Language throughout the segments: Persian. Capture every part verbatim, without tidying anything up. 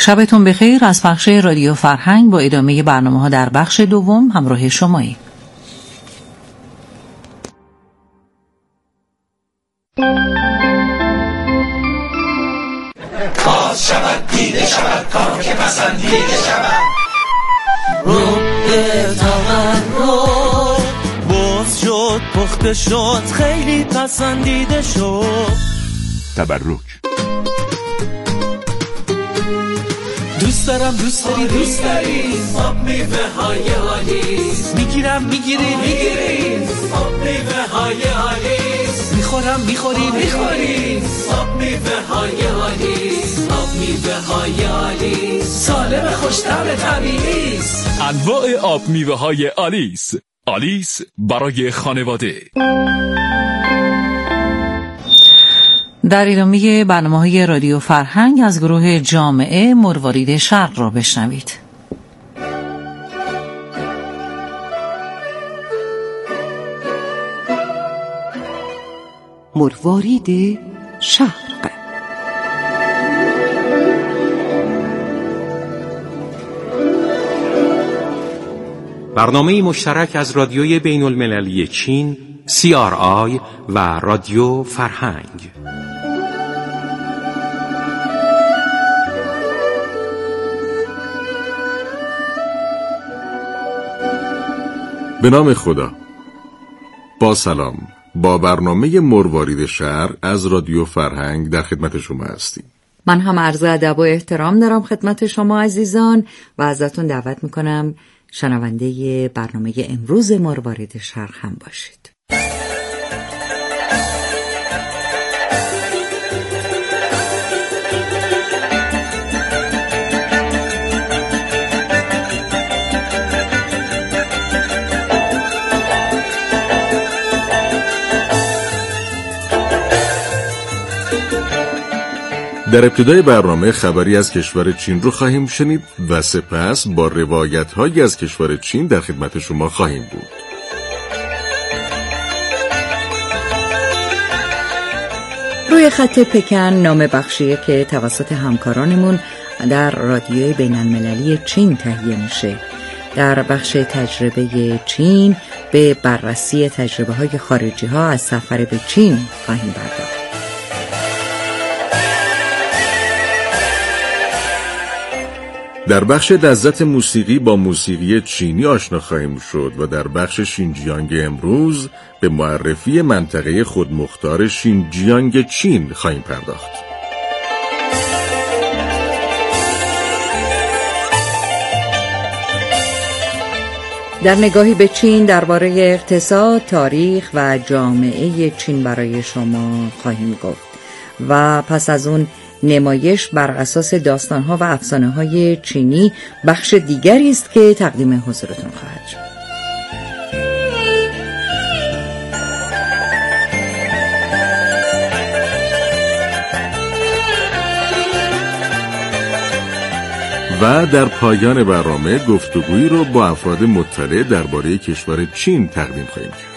شبتون بخیر. از پخش رادیو فرهنگ با ادامه برنامه ها در بخش دوم همراه شمایی. باز شود دیده شود کار که پسندیده شود رو به تمنا باز شد پخته شد خیلی پسندیده شد. تبرک. دوست دارم دوست داری دوست داری آب میوه های آلیس میگیرم میگیری میگیری آب میوه های آلیس میخورم میخوری میخوری آب میوه های آلیس آب میوه های آلیس سالم خوش‌طعم طبیعی است. انواع آب میوه های آلیس. آلیس برای خانواده. در ادامه برنامه‌های رادیو فرهنگ از گروه جامعه مروارید شرق را بشنوید. مروارید شرق. برنامه مشترک از رادیوی بین المللی چین سی آر آی و رادیو فرهنگ. به نام خدا. با سلام، با برنامه مروارید شرق از رادیو فرهنگ در خدمت شما هستیم. من هم عرض ادب و احترام دارم خدمت شما عزیزان و ازتون دعوت میکنم شنونده برنامه امروز مروارید شرق هم باشید. در ابتدای برنامه خبری از کشور چین رو خواهیم شنید و سپس با روایت‌هایی از کشور چین در خدمت شما خواهیم بود. روی خط پکن نام بخشیه که توسط همکارانمون در رادیوی بین المللی چین تهیه میشه. در بخش تجربه چین به بررسی تجربه های خارجی ها از سفر به چین خواهیم پرداخت. در بخش لذت موسیقی با موسیقی چینی آشنا خواهیم شد و در بخش شینجیانگ امروز به معرفی منطقه خودمختار شینجیانگ چین خواهیم پرداخت. در نگاهی به چین درباره اقتصاد، تاریخ و جامعه چین برای شما خواهیم گفت و پس از اون نمایش بر اساس داستان‌ها و افسانه‌های چینی بخش دیگری است که تقدیم حضورتون خواهد شد. و در پایان برنامه گفتگویی رو با افراد مطلع درباره کشور چین تقدیم خواهیم کرد.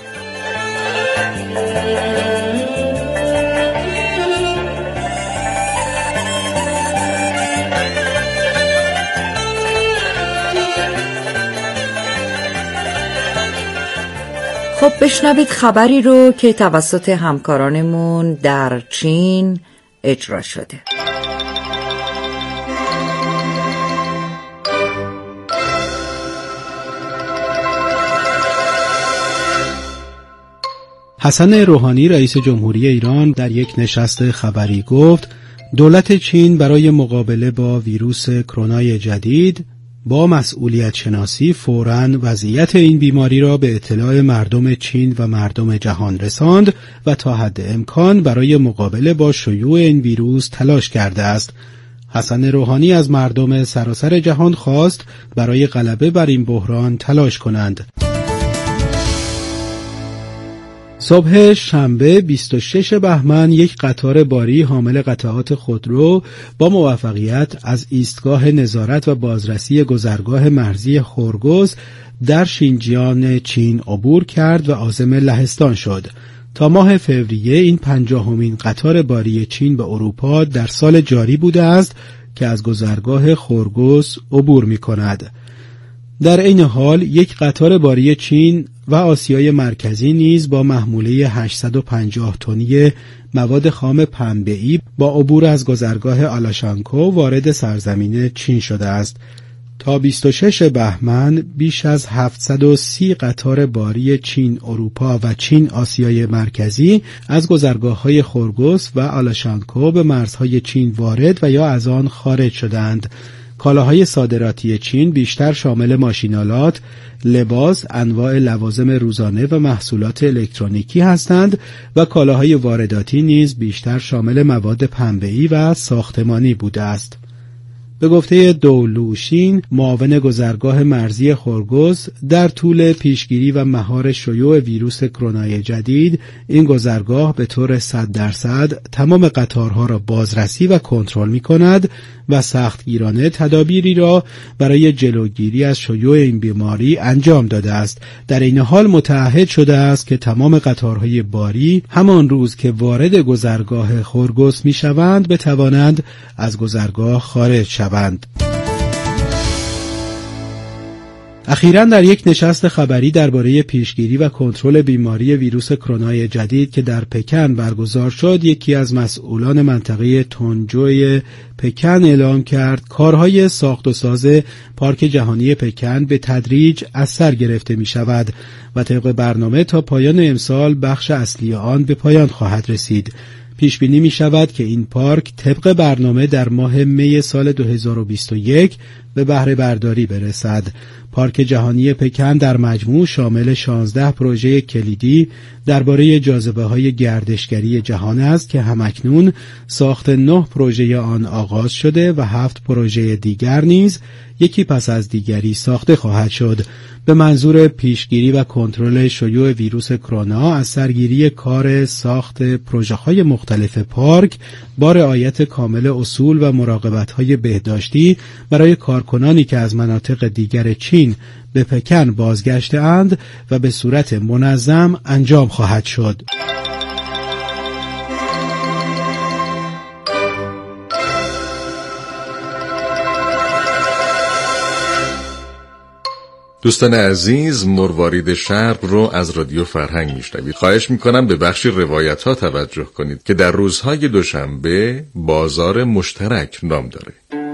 خب بشنوید خبری رو که توسط همکارانمون در چین اجرا شده. حسن روحانی رئیس جمهوری ایران در یک نشست خبری گفت دولت چین برای مقابله با ویروس کرونای جدید با مسئولیت شناسی فوراً وضعیت این بیماری را به اطلاع مردم چین و مردم جهان رساند و تا حد امکان برای مقابله با شیوع این ویروس تلاش کرده است. حسن روحانی از مردم سراسر جهان خواست برای غلبه بر این بحران تلاش کنند. صبح شنبه بیست و شش بهمن یک قطار باری حامل قطعات خودرو با موفقیت از ایستگاه نظارت و بازرسی گذرگاه مرزی هورگوز در شینجیان چین عبور کرد و عازم لهستان شد. تا ماه فوریه این پنجاهمین قطار باری چین به اروپا در سال جاری بوده است که از گذرگاه خورگوس عبور می کند. در این حال یک قطار باری چین و آسیای مرکزی نیز با محموله هشتصد و پنجاه تنی مواد خام پنبه‌ای با عبور از گذرگاه آلاشانکو وارد سرزمین چین شده است. تا بیست و ششم بهمن بیش از هفتصد و سی قطار باری چین اروپا و چین آسیای مرکزی از گذرگاه‌های خورگوس و آلاشانکو به مرزهای چین وارد و یا از آن خارج شدند. کالاهای صادراتی چین بیشتر شامل ماشینالات، لباس، انواع لوازم روزانه و محصولات الکترونیکی هستند و کالاهای وارداتی نیز بیشتر شامل مواد پنبه‌ای و ساختمانی بوده است. به گفته دولوشین، معاون گذرگاه مرزی خورگوس، در طول پیشگیری و مهار شیوع ویروس کرونای جدید، این گذرگاه به طور صد درصد تمام قطارها را بازرسی و کنترل می کند و سختگیرانه تدابیری را برای جلوگیری از شیوع این بیماری انجام داده است. در این حال متعهد شده است که تمام قطارهای باری همان روز که وارد گذرگاه خورگوس می شوند بتوانند از گذرگاه خارج شوند. اخیراً در یک نشست خبری درباره پیشگیری و کنترل بیماری ویروس کرونای جدید که در پکن برگزار شد، یکی از مسئولان منطقه تونجوی پکن اعلام کرد کارهای ساخت و ساز پارک جهانی پکن به تدریج از سر گرفته می شود و طبق برنامه تا پایان امسال بخش اصلی آن به پایان خواهد رسید. پیش بینی می شود که این پارک طبق برنامه در ماه می سال دو هزار و بیست و یک به بهره برداری برسد. پارک جهانی پکن در مجموع شامل شانزده پروژه کلیدی درباره جاذبه‌های گردشگری جهان است که همکنون ساخت نه پروژه آن آغاز شده و هفت پروژه دیگر نیز یکی پس از دیگری ساخته خواهد شد. به منظور پیشگیری و کنترل شیوع ویروس کرونا از سرگیری کار ساخت پروژه‌های مختلف پارک با رعایت کامل اصول و مراقبت‌های بهداشتی برای کارکنانی که از مناطق دیگر چین به پکن بازگشته اند و به صورت منظم انجام خواهد شد. دوستان عزیز، مروارید شرق رو از رادیو فرهنگ میشنوید. خواهش میکنم به بخش روایت ها توجه کنید که در روزهای دوشنبه بازار مشترک نام داره.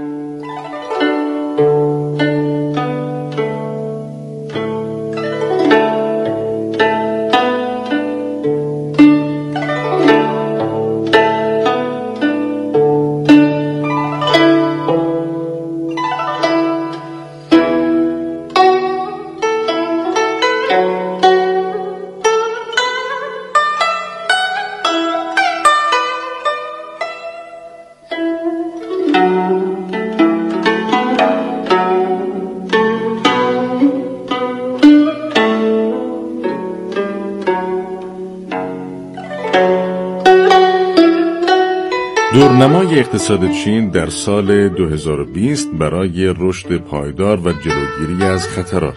دورنمای اقتصاد چین در سال دو هزار و بیست برای رشد پایدار و جلوگیری از خطرات.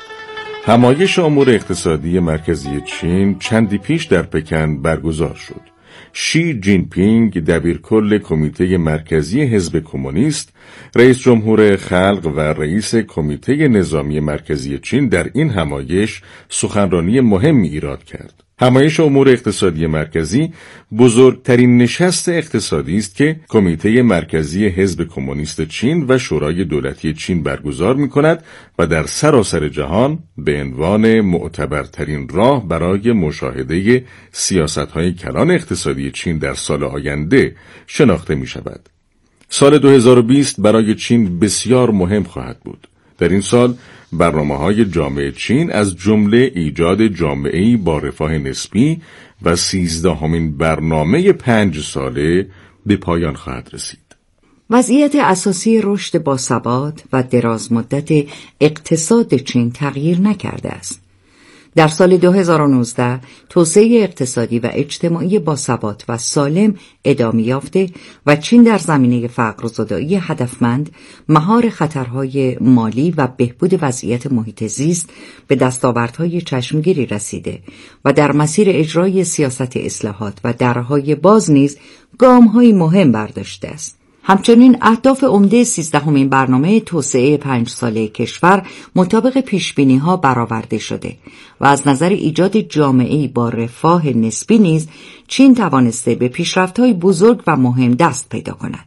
همایش امور اقتصادی مرکزی چین چندی پیش در پکن برگزار شد. شی جین پینگ، دبیرکل کمیته مرکزی حزب کمونیست، رئیس جمهور خلق و رئیس کمیته نظامی مرکزی چین در این همایش سخنرانی مهمی ایراد کرد. همایش امور اقتصادی مرکزی بزرگترین نشست اقتصادی است که کمیته مرکزی حزب کمونیست چین و شورای دولتی چین برگزار می‌کند و در سراسر جهان به عنوان معتبرترین راه برای مشاهده سیاست‌های کلان اقتصادی چین در سال آینده شناخته می‌شود. سال دو هزار و بیست برای چین بسیار مهم خواهد بود. در این سال برنامه‌های جامعه چین از جمله ایجاد جامعه‌ای با رفاه نسبی و سیزدهمین برنامه پنج ساله به پایان خواهد رسید. وضعیت اساسی رشد باثبات و درازمدت اقتصاد چین تغییر نکرده است. در سال دو هزار و نوزده توسعه اقتصادی و اجتماعی باثبات و سالم ادامه یافته و چین در زمینه فقرزدایی هدفمند، مهار خطرهای مالی و بهبود وضعیت محیط زیست به دستاوردهای چشمگیری رسیده و در مسیر اجرای سیاست اصلاحات و درهای باز نیز گام‌های مهم برداشته است. همچنین اهداف عمده سیزدهمین برنامه توسعه پنج ساله کشور مطابق پیشبینی‌ها برآورده شده و از نظر ایجاد جامعه‌ای با رفاه نسبی نیز چین توانسته به پیشرفت‌های بزرگ و مهم دست پیدا کند.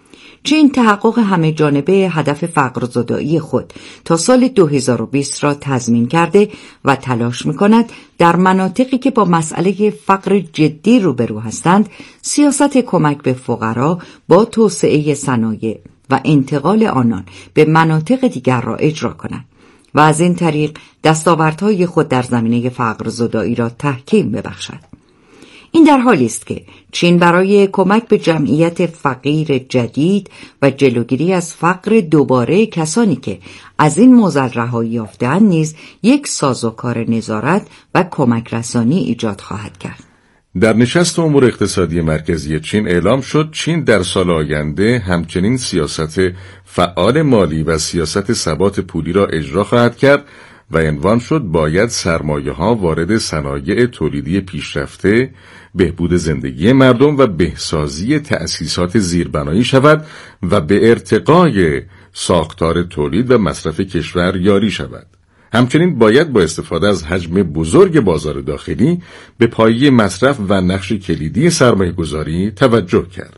چین تحقق همه جانبه هدف فقرزدایی خود تا سال دو هزار و بیست را تضمین کرده و تلاش می‌کند در مناطقی که با مسئله فقر جدی روبرو هستند سیاست کمک به فقرا با توسعه صنایع و انتقال آنان به مناطق دیگر را اجرا کند و از این طریق دستاوردهای خود در زمینه فقرزدایی را تحکیم ببخشد. این در حالی است که چین برای کمک به جمعیت فقیر جدید و جلوگیری از فقر دوباره کسانی که از این معضل رهایی یافته‌اند نیز یک سازوکار نظارت و کمک رسانی ایجاد خواهد کرد. در نشست امور اقتصادی مرکزی چین اعلام شد چین در سال آینده همچنین سیاست فعال مالی و سیاست ثبات پولی را اجرا خواهد کرد و عنوان شد باید سرمایه‌ها وارد صنایع تولیدی پیشرفته، بهبود زندگی مردم و بهسازی تأسیسات زیربنایی شود و به ارتقای ساختار تولید و مصرف کشور یاری شود. همچنین باید با استفاده از حجم بزرگ بازار داخلی به پایه مصرف و نقش کلیدی سرمایه‌گذاری توجه کرد.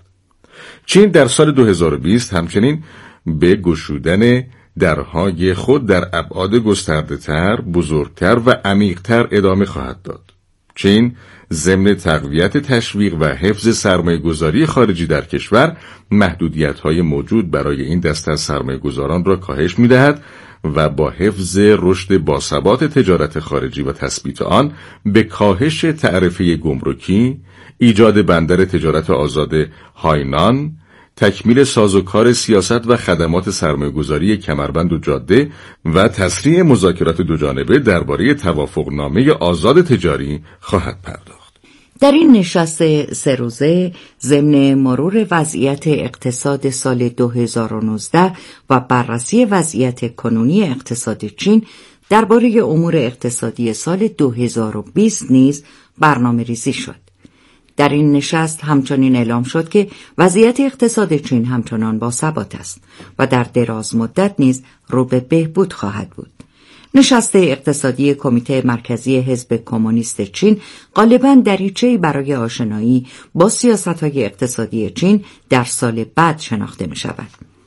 چین در سال دو هزار و بیست همچنین به گشودن درهای خود در ابعاد گسترده‌تر، بزرگتر و عمیق‌تر ادامه خواهد داد. چین ضمن تقویت تشویق و حفظ سرمایه‌گذاری خارجی در کشور، محدودیت‌های موجود برای این دسته از سرمایه‌گذاران را کاهش می‌دهد و با حفظ رشد باثبات تجارت خارجی و تثبیت آن به کاهش تعرفه گمرکی، ایجاد بندر تجارت آزاد هاینان، تکمیل سازوکار سیاست و خدمات سرمایه‌گذاری کمربند و جاده و تسریع مذاکرات دوجانبه درباره توافقنامه آزاد تجاری خواهد پرداخت. در این نشست سه روزه ضمن مرور وضعیت اقتصاد سال دو هزار و نوزده و بررسی وضعیت کنونی اقتصاد چین درباره امور اقتصادی سال دو هزار و بیست نیز برنامه ریزی شد. در این نشست همچنین اعلام شد که وضعیت اقتصاد چین همچنان با ثبات است و در دراز مدت نیز رو به بهبود خواهد بود. نشست اقتصادی کمیته مرکزی حزب کمونیست چین غالباً دریچه‌ای برای آشنایی با سیاست‌های اقتصادی چین در سال بعد شناخته می‌شود.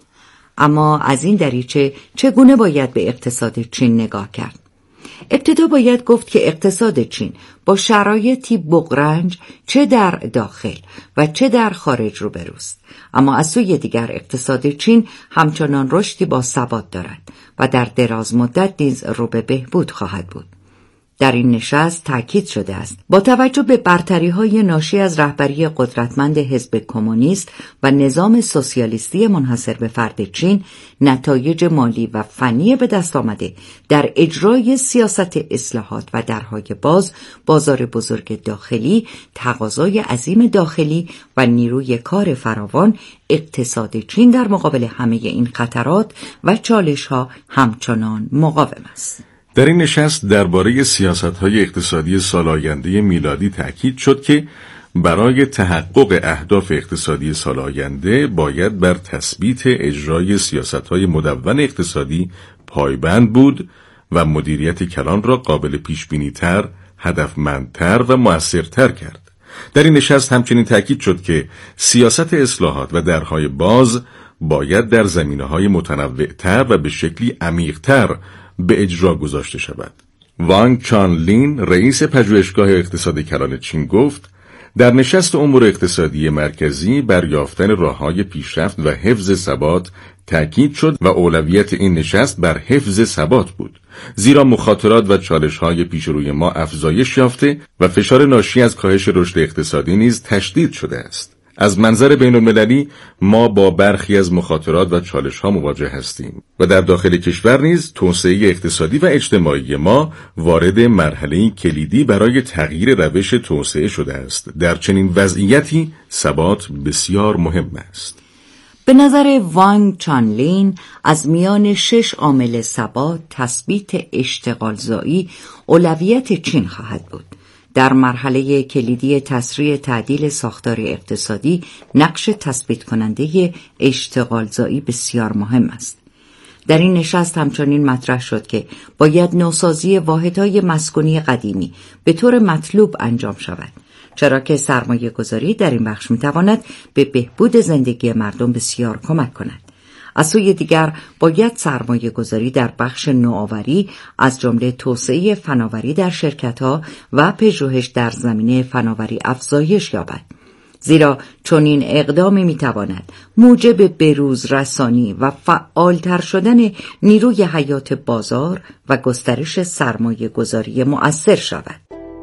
اما از این دریچه چگونه باید به اقتصاد چین نگاه کرد؟ ابتدا باید گفت که اقتصاد چین با شرایطی بغرنج چه در داخل و چه در خارج روبروست، اما از سوی دیگر اقتصاد چین همچنان رشدی با ثبات دارد و در دراز مدت نیز رو به بهبود خواهد بود. در این نشست تاکید شده است با توجه به برتری‌های ناشی از رهبری قدرتمند حزب کمونیست و نظام سوسیالیستی منحصر به فرد چین، نتایج مالی و فنی به دست آمده در اجرای سیاست اصلاحات و درهای باز، بازار بزرگ داخلی، تقاضای عظیم داخلی و نیروی کار فراوان، اقتصاد چین در مقابل همه این خطرات و چالش‌ها همچنان مقاوم است. در این نشست درباره سیاست‌های اقتصادی سال آینده میلادی تأکید شد که برای تحقق اهداف اقتصادی سال آینده باید بر تثبیت اجرای سیاست‌های مدون اقتصادی پایبند بود و مدیریت کلان را قابل پیش‌بینی‌تر، هدفمندتر و مؤثرتر کرد. در این نشست همچنین تأکید شد که سیاست اصلاحات و درهای باز باید در زمینه‌های متنوع‌تر و به شکلی عمیق‌تر به اجرا گذاشته شود. وانگ چانلین رئیس پژوهشگاه اقتصاد کلان چین گفت در نشست امور اقتصادی مرکزی بر یافتن راه‌های پیشرفت و حفظ ثبات تأکید شد و اولویت این نشست بر حفظ ثبات بود، زیرا مخاطرات و چالش‌های پیش روی ما افزایش یافته و فشار ناشی از کاهش رشد اقتصادی نیز تشدید شده است. از منظر بین المللی ما با برخی از مخاطرات و چالش‌ها مواجه هستیم و در داخل کشور نیز توسعه اقتصادی و اجتماعی ما وارد مرحله کلیدی برای تغییر روش توسعه شده است. در چنین وضعیتی ثبات بسیار مهم است. به نظر وانگ چانلین از میان شش عامل ثبات تثبیت اشتغالزایی اولویت چین خواهد بود. در مرحله کلیدی تسریع تعدیل ساختار اقتصادی نقش تثبیت کننده اشتغالزایی بسیار مهم است. در این نشست همچنین مطرح شد که باید نوسازی واحدهای مسکونی قدیمی به طور مطلوب انجام شود، چرا که سرمایه گذاری در این بخش میتواند به بهبود زندگی مردم بسیار کمک کند. از سوی دیگر باید سرمایه گذاری در بخش نوآوری از جمله توسعه فناوری در شرکت‌ها و پژوهش در زمینه فناوری افزایش یابد، زیرا چنین اقدامی میتواند موجب بروز رسانی و فعالتر شدن نیروی حیات بازار و گسترش سرمایه گذاری مؤثر شود.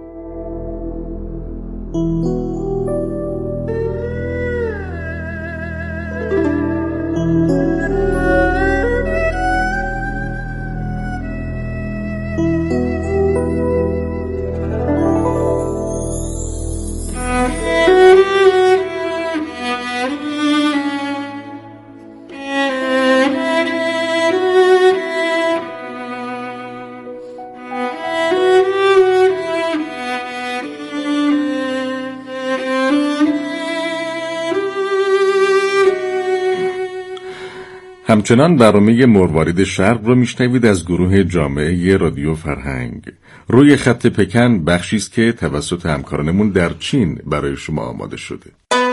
همچنان برنامه مروارید شرق رو میشنوید از گروه جامعه رادیو فرهنگ. روی خط پکن بخشی است که توسط همکارانمون در چین برای شما آماده شده.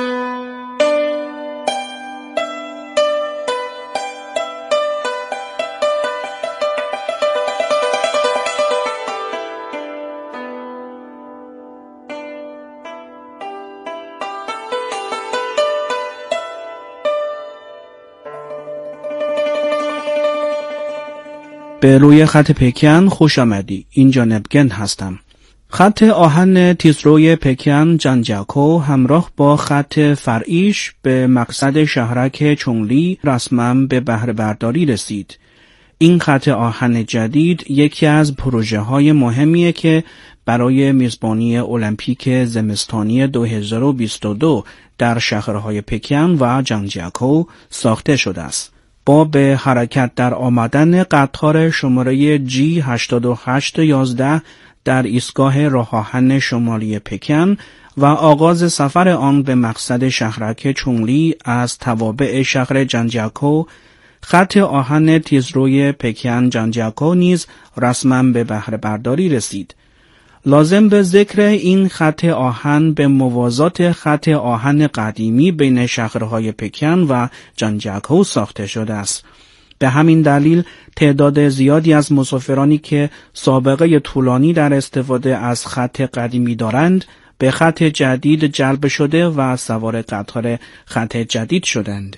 به روی خط پکن خوش آمدی. اینجا نبگند هستم. خط آهن تیزروی پکن جانجیاکو همراه با خط فرعیش به مقصد شهرک چونلی رسما به بهره برداری رسید. این خط آهن جدید یکی از پروژه های مهمیه که برای میزبانی المپیک زمستانی دو هزار و بیست و دو در شهرهای پکن و جانجیاکو ساخته شده است. با به حرکت در آمدن قطار شماره جی هشتاد و هشت یازده در ایستگاه راه آهن شمالی پکن و آغاز سفر آن به مقصد شهرک چونلی از توابع شهر جانجیاکو، خط آهن تیزروی پکن جانجیاکو نیز رسما به بهره برداری رسید. لازم به ذکر این خط آهن به موازات خط آهن قدیمی بین شهرهای پکن و جانجیاکو ساخته شده است. به همین دلیل تعداد زیادی از مسافرانی که سابقه طولانی در استفاده از خط قدیمی دارند به خط جدید جلب شده و سوار قطار خط جدید شدند.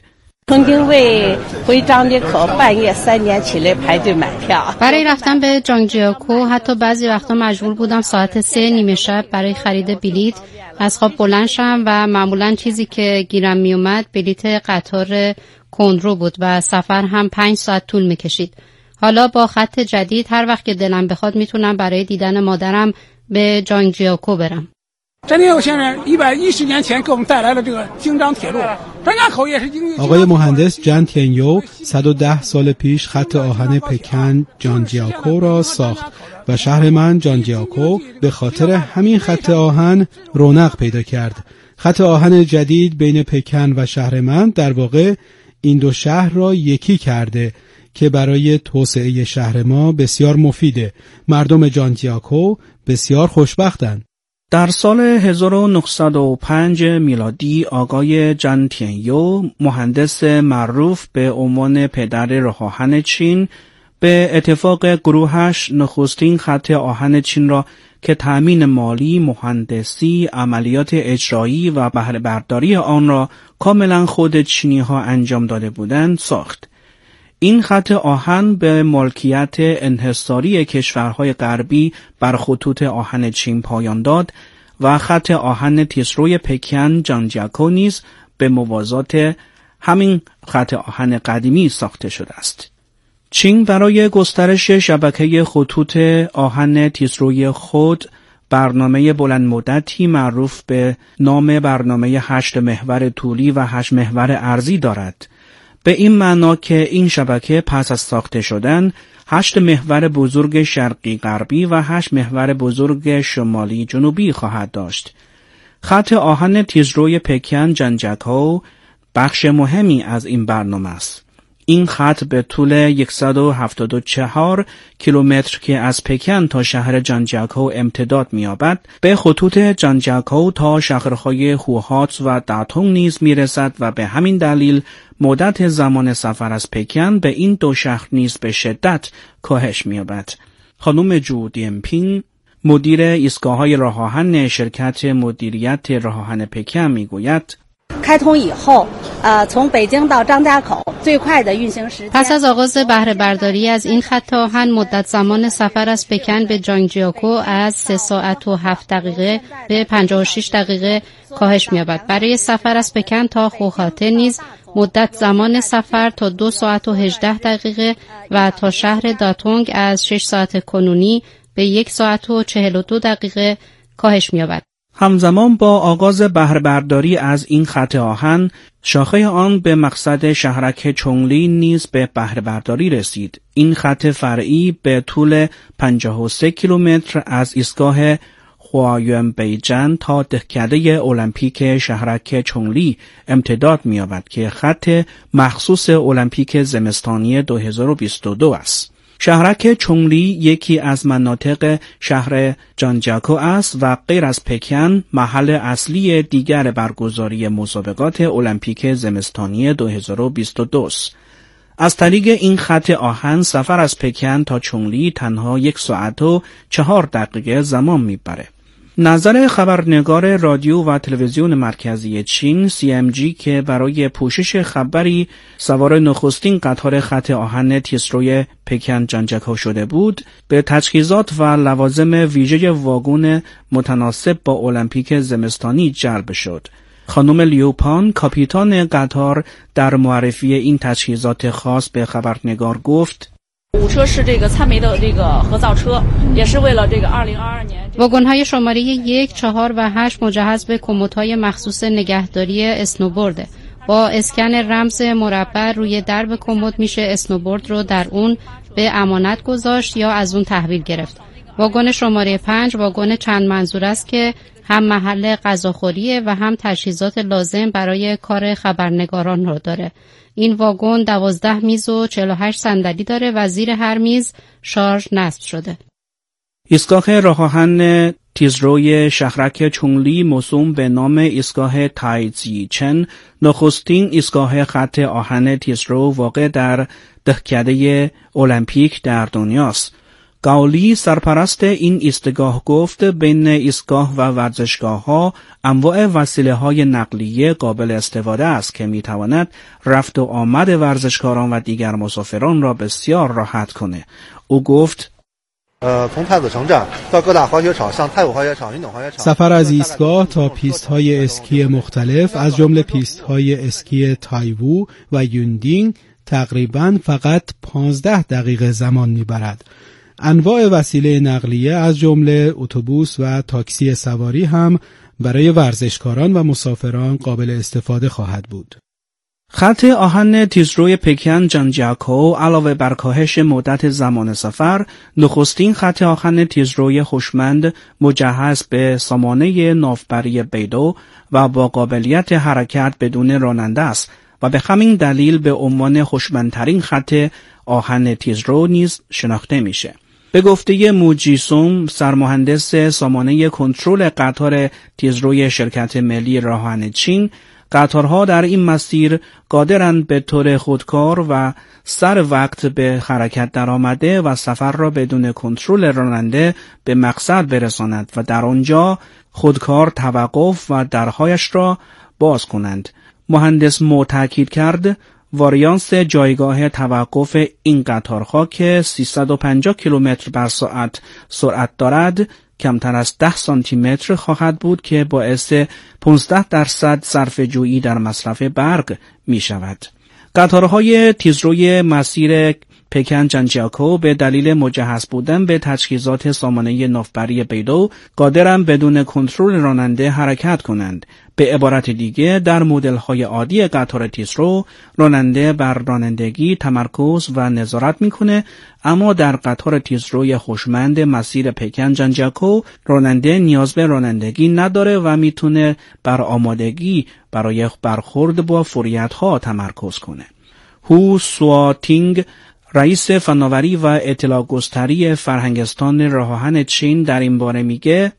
برای رفتن به جانجیاکو حتی بعضی وقتا مجبور بودم ساعت سه نیمه شب برای خرید بلیت از خواب بلند شم و معمولا چیزی که گیرم می اومد بلیت قطار کندرو بود و سفر هم پنج ساعت طول می کشید. حالا با خط جدید هر وقت که دلم بخواد میتونم برای دیدن مادرم به جانجیاکو برم. آقای مهندس جن تینیو صد و ده سال پیش خط آهن پکن جانجیاکو را ساخت و شهر من جانجیاکو به خاطر همین خط آهن رونق پیدا کرد. خط آهن جدید بین پکن و شهر من در واقع این دو شهر را یکی کرده که برای توسعه شهر ما بسیار مفیده. مردم جانجیاکو بسیار خوشبختند. در سال هزار و نهصد و پنج میلادی آقای جن تینیو، مهندس معروف به عنوان پدر راه آهن چین، به اتفاق گروهش نخستین خط آهن چین را که تأمین مالی، مهندسی، عملیات اجرایی و بهره برداری آن را کاملا خود چینی ها انجام داده بودند ساخت. این خط آهن به مالکیت انحصاری کشورهای غربی بر خطوط آهن چین پایان داد و خط آهن تیزروی پکن جانجیاکو نیز به موازات همین خط آهن قدیمی ساخته شده است. چین برای گسترش شبکه خطوط آهن تیزروی خود برنامه بلند مدتی معروف به نام برنامه هشت محور طولی و هشت محور عرضی دارد. به این معنا که این شبکه پس از ساخته شدن هشت محور بزرگ شرقی غربی و هشت محور بزرگ شمالی جنوبی خواهد داشت. خط آهن تیزروی پکن جنجاکو بخش مهمی از این برنامه است. این خط به طول صد و هفتاد و چهار کیلومتر که از پکن تا شهر جانجاکو امتداد می‌یابد، به خطوط جانجاکو تا شهرهای هوهات و داتونگ نیز می‌رسد و به همین دلیل مدت زمان سفر از پکن به این دو شهر نیز به شدت کاهش می‌یابد. خانم جو دیمپینگ مدیر ایستگاه‌های راه آهن شرکت مدیریت راه آهن پکن می‌گوید پس از آغاز بهره برداری از این خط آهن مدت زمان سفر از پکن به جانگجیاکو از سه ساعت و هفت دقیقه به پنجاه و شش دقیقه کاهش می‌یابد. برای سفر از پکن تا خوخاته نیز مدت زمان سفر تا دو ساعت و هجده دقیقه و تا شهر داتونگ از شش ساعت کنونی به یک ساعت و چهل و دو دقیقه کاهش می‌یابد. همزمان با آغاز بهره برداری از این خط آهن، شاخه آن به مقصد شهرک چونگلی نیز به بهره برداری رسید. این خط فرعی به طول پنجاه و سه کیلومتر از ایستگاه خوایوان بیجن تا دهکده المپیک شهرک چونگلی امتداد می‌یابد که خط مخصوص المپیک زمستانی دو هزار و بیست و دو است. شهرک چونگلی یکی از مناطق شهر جانجاکو است و غیر از پکن محل اصلی دیگر برگزاری مسابقات المپیک زمستانی دو هزار و بیست و دو است. از طریق این خط آهن سفر از پکن تا چونگلی تنها یک ساعت و چهار دقیقه زمان میبره. نظر خبرنگار رادیو و تلویزیون مرکزی چین سی ام جی که برای پوشش خبری سوار نخستین قطار خط آهن تیزروی پکن جانجاکو شده بود، به تجهیزات و لوازم ویژه واگن متناسب با المپیک زمستانی جلب شد. خانم لیوپان کاپیتان قطار در معرفی این تجهیزات خاص به خبرنگار گفت: واگن‌های شماره یک، چهار و هشت مجهز به کمدهای مخصوص نگهداری اسنوبورد. با اسکن رمز مربع روی درب کمد میشه اسنوبورد رو در اون به امانت گذاشت یا از اون تحویل گرفت. واگن شماره پنج واگن چند منظور است که هم محل غذاخوریه و هم تجهیزات لازم برای کار خبرنگاران رو داره. این واگن دوازده میز و چهل و هشت صندلی داره و زیر هر میز شارژ نصب شده. ایستگاه راه آهن تیزروی شهرک چونگلی موسوم به نام ایستگاه تایزی چن، نخستین ایستگاه خط آهن تیزرو واقع در دهکده المپیک در دنیاست. گاولی سرپرست این ایستگاه گفت بین ایستگاه و ورزشگاه ها انواع وسیله های نقلیه قابل استفاده است که می تواند رفت و آمد ورزشکاران و دیگر مسافران را بسیار راحت کنه. او گفت سفر از ایستگاه تا پیست های اسکی مختلف از جمله پیست های اسکی تایوو و یوندینگ تقریباً فقط پانزده دقیقه زمان میبرد. انواع وسیله نقلیه از جمله اتوبوس و تاکسی سواری هم برای ورزشکاران و مسافران قابل استفاده خواهد بود. خط آهن تیزروی پکن جانجاکو علاوه بر کاهش مدت زمان سفر، نخستین خط آهن تیزروی هوشمند مجهز به سامانه ناوبری بیدو و با قابلیت حرکت بدون راننده است و به همین دلیل به عنوان هوشمندترین خط آهن تیزرو نیز شناخته میشه. به گفته موجیسوم سرمهندس سامانه کنترل قطار تیزروی شرکت ملی راه آهن چین، قطارها در این مسیر قادرند به طور خودکار و سر وقت به حرکت درآمده و سفر را بدون کنترل راننده به مقصد برساند و در آنجا خودکار توقف و درهایش را باز کنند. مهندس مو تاکید کرد واریانس جایگاه توقف این قطارها که سیصد و پنجاه کیلومتر بر ساعت سرعت دارد کمتر از ده سانتی متر خواهد بود که باعث پانزده درصد صرفه‌جویی در مصرف برق می شود. قطارهای تیزروی مسیر پکن جانجیاکو به دلیل مجهز بودن به تجهیزات سامانه ناوبری بیدو قادرند بدون کنترل راننده حرکت کنند. به عبارت دیگه در مدل‌های عادی قطار تیزرو راننده بر رانندگی تمرکز و نظارت میکنه، اما در قطار تیزروی هوشمند مسیر پکن جانجیاکو راننده نیاز به رانندگی نداره و میتونه بر آمادگی برای برخورد با فوریت‌ها تمرکز کنه. هو سواتینگ، رئیس فناوری و اطلاع گستری فرهنگستان راه آهن چین در این باره میگه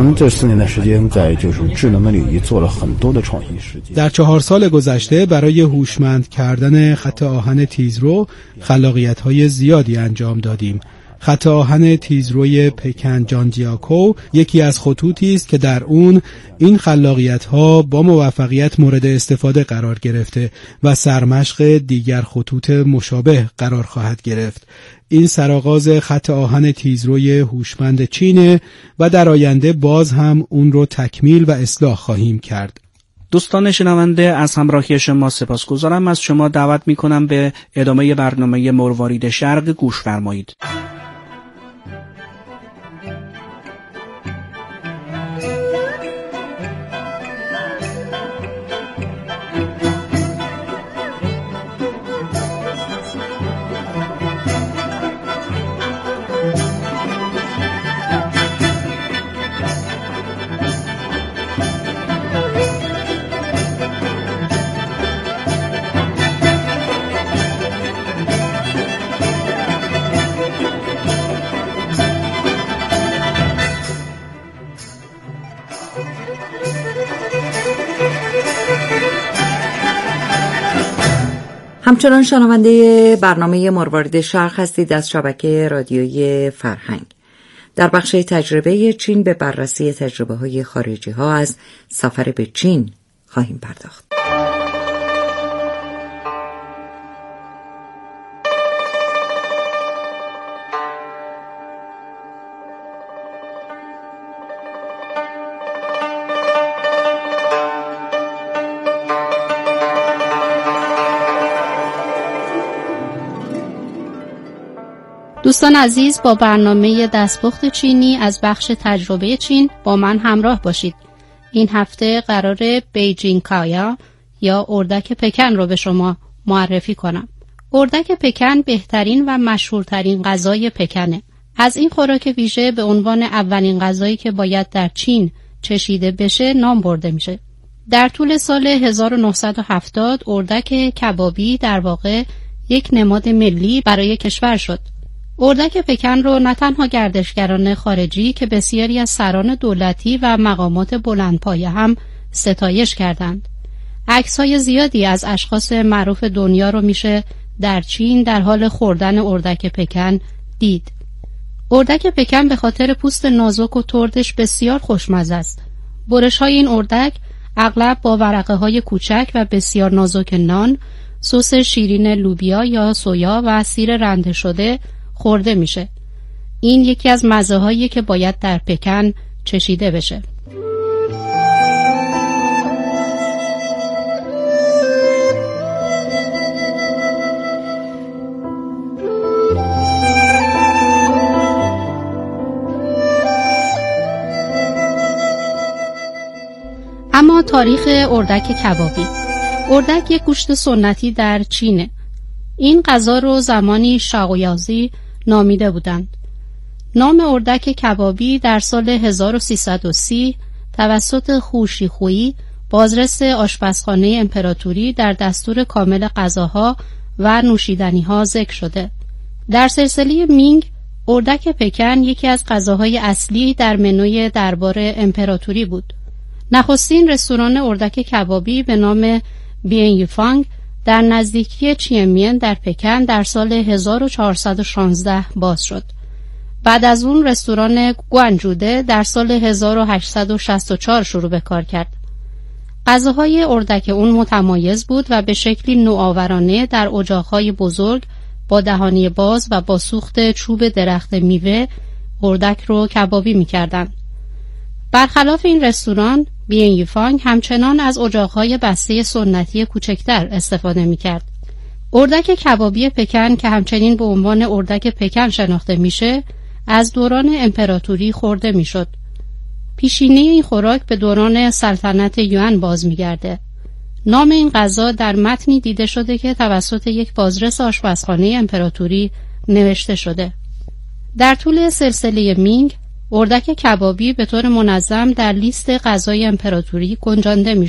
در چهار سال گذشته برای هوشمند کردن خط آهن تیزرو خلاقیت‌های زیادی انجام دادیم. خط آهن تیزروی پکن جانجیاکو یکی از خطوطی است که در اون این خلاقیت‌ها با موفقیت مورد استفاده قرار گرفته و سرمشق دیگر خطوط مشابه قرار خواهد گرفت. این سرآغاز خط آهن تیزروی هوشمند چینه و در آینده باز هم اون رو تکمیل و اصلاح خواهیم کرد. دوستان شنونده، از همراهی شما سپاسگزارم. از شما دعوت می‌کنم به ادامه برنامه مروارید شرق گوش فرمایید. همچنان شنونده برنامه مروارید شرق هستید از شبکه رادیویی فرهنگ. در بخش تجربه چین به بررسی تجربه های خارجی ها از سفر به چین خواهیم پرداخت. دوستان عزیز، با برنامه دستپخت چینی از بخش تجربه چین با من همراه باشید. این هفته قراره بیجینگ کایا یا اردک پکن رو به شما معرفی کنم. اردک پکن بهترین و مشهورترین غذای پکنه. از این خوراک ویژه به عنوان اولین غذایی که باید در چین چشیده بشه نام برده میشه. در طول سال هزار و نهصد و هفتاد اردک کبابی در واقع یک نماد ملی برای کشور شد. اردک پکن رو نه تنها گردشگران خارجی که بسیاری از سران دولتی و مقامات بلندپایه هم ستایش کردند. عکس‌های زیادی از اشخاص معروف دنیا رو میشه در چین در حال خوردن اردک پکن دید. اردک پکن به خاطر پوست نازک و تردش بسیار خوشمزه است. برش‌های این اردک اغلب با ورقه‌های کوچک و بسیار نازک نان، سس شیرین لوبیا یا سویا و سیر رنده شده خورده میشه. این یکی از مزه‌هایی که باید در پکن چشیده بشه. اما تاریخ اردک کبابی. اردک یک گوشت سنتی در چینه. این غذا رو زمانی شاویازی نامیده بودند. نام اردک کبابی در سال هزار و سیصد و سی توسط خوشیخویی بازرس آشپزخانه امپراتوری در دستور کامل غذاها و نوشیدنی‌ها ذکر شده. در سلسله مینگ اردک پکن یکی از غذاهای اصلی در منوی دربار امپراتوری بود. نخستین رستوران اردک کبابی به نام بیان یوفانگ در نزدیکی چیمین در پکن در سال هزار و چهارصد و شانزده باز شد. بعد از اون رستوران گوانجوده در سال هزار و هشتصد و شصت و چهار شروع به کار کرد. غذاهای اردک اون متمایز بود و به شکلی نوآورانه در اجاق‌های بزرگ با دهانی باز و با سوخت چوب درخت میوه اردک رو کبابی می‌کردند. برخلاف این رستوران، بیان یوفانگ همچنان از اجاق‌های بسته سنتی کوچکتر استفاده می‌کرد. اردک کبابی پکن که همچنین به عنوان اردک پکن شناخته میشه، از دوران امپراتوری خورده میشد. پیشینه این خوراک به دوران سلطنت یوئن باز میگرده. نام این غذا در متنی دیده شده که توسط یک بازرس آشپزخانه امپراتوری نوشته شده. در طول سلسله مینگ، اردک کبابی به طور منظم در لیست غذای امپراتوری گنجانده می